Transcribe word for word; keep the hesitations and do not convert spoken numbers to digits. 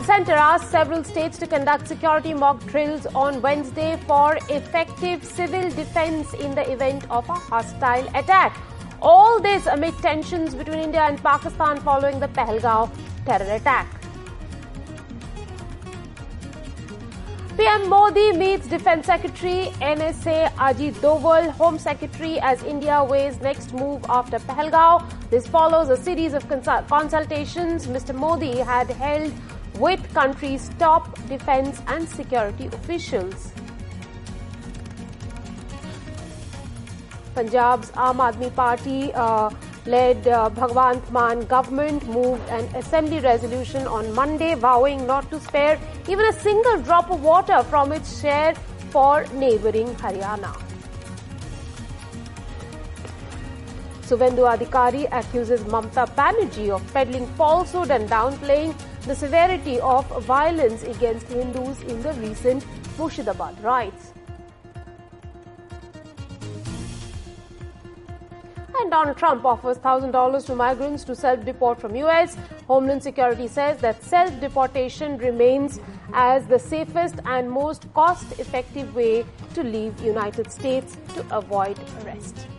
Center asked several states to conduct security mock drills on Wednesday for effective civil defense in the event of a hostile attack. All this amid tensions between India and Pakistan following the Pahalgaon terror attack. P M Modi meets Defence Secretary N S A Ajit Doval, Home Secretary as India weighs next move after Pahalgaon. This follows a series of consultations Mister Modi had held with country's top defence and security officials. Punjab's Aam Aadmi Party uh, led uh, Bhagwant Mann government moved an assembly resolution on Monday vowing not to spare even a single drop of water from its share for neighbouring Haryana. Suvendu Adhikari accuses Mamata Banerjee of peddling falsehood and downplaying the severity of violence against Hindus in the recent Murshidabad riots. And Donald Trump offers one thousand dollars to migrants to self-deport from U S. Homeland Security says that self-deportation remains as the safest and most cost-effective way to leave United States to avoid arrest.